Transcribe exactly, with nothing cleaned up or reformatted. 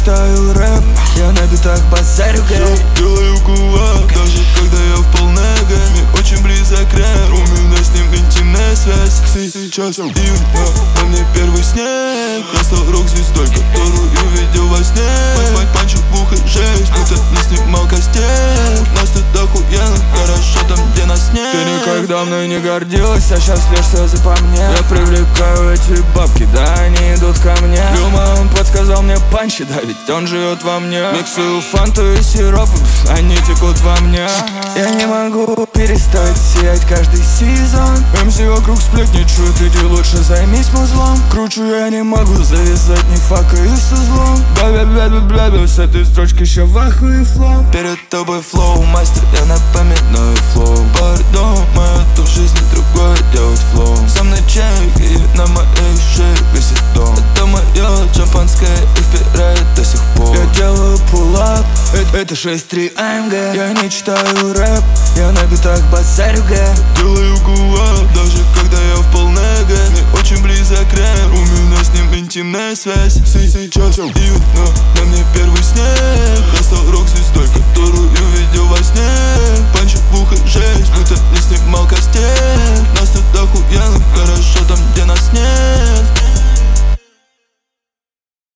читаю рэп, я на битах базарю гэй. Делаю кулак, даже когда я в полнеге. Мне очень близок рэп, у меня с ним интимная связь. Сейчас июнь, на мне первый снег. Я стал рок-звездой, которую видел во сне. Панчик в ухо жесть, будто не снимал костей. Нас тут охуенно, хорошо там, где нас нет. Ты никогда мной не гордилась, а сейчас лишь слезы по мне. Я привлекаю эти бабки, да, они идут ко мне. Люма, он подсказал мне панчи, да, ведь он живет во мне. Миксую фанту и сироп, они текут во мне. Я не могу перестать сиять каждый сезон. эм си вокруг сплетничают, иди лучше займись музлом. Кручу я не могу завязать ни фака и с узлом. Бля-бля-бля-бля-бля, с этой строчки еще в ахуе флоу. Перед тобой флоу, мастер, я напоминаю флоу. Пардон, моя то в жизни другое делать флоу. Со мной чек и на моей шее висит дом. Это мое шампанское и впирает до сих пор. Я делаю пулап, это, это шесть три эй эм джи. Я не читаю рэп, я на битах базарю гэй. Делаю кулак, даже когда я в полнеге. Мне очень близок рэп, у меня с ним интимная связь. Сейчас июнь, на мне первый снег. Я стал рок-звездой.